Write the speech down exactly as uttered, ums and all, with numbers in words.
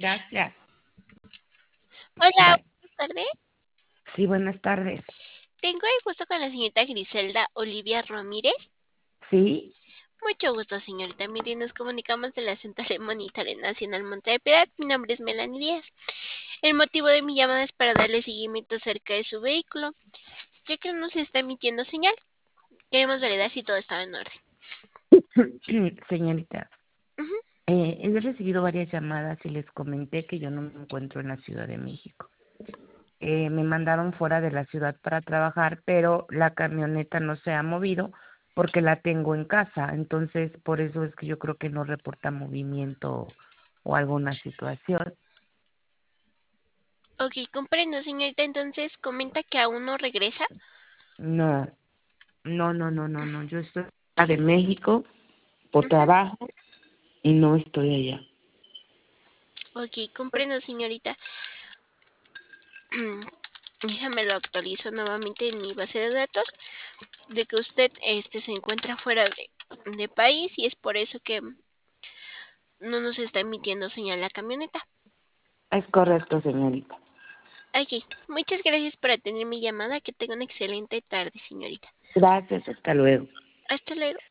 Gracias. Hola, Bye. buenas tardes. Sí, buenas tardes. Tengo el gusto con la señorita Griselda Olivia Ramírez. Sí, Mucho gusto, señorita. Mire, nos comunicamos de la Central Monetaria Nacional Monte de Piedad. Mi nombre es Melanie Díaz. El motivo de mi llamada es para darle seguimiento acerca de su vehículo, ya que no se está emitiendo señal. Queremos validar si todo estaba en orden. señorita. Ujú. Eh, he recibido varias llamadas y les comenté que yo no me encuentro en la Ciudad de México. Eh, me mandaron fuera de la ciudad para trabajar, pero la camioneta no se ha movido porque la tengo en casa. Entonces, por eso es que yo creo que no reporta movimiento o alguna situación. Ok, comprendo, señorita. Entonces, comenta que aún no regresa. No, no, no, no, no, no. Yo estoy fuera de México por Ujú. trabajo y no estoy allá. Ok, comprendo, señorita. Déjame lo actualizo nuevamente en mi base de datos de que usted este, se encuentra fuera de, de país y es por eso que no nos está emitiendo señal la camioneta. Es correcto, señorita. Aquí, muchas gracias por atender mi llamada. Que tenga una excelente tarde, señorita. Gracias, hasta luego. Hasta luego.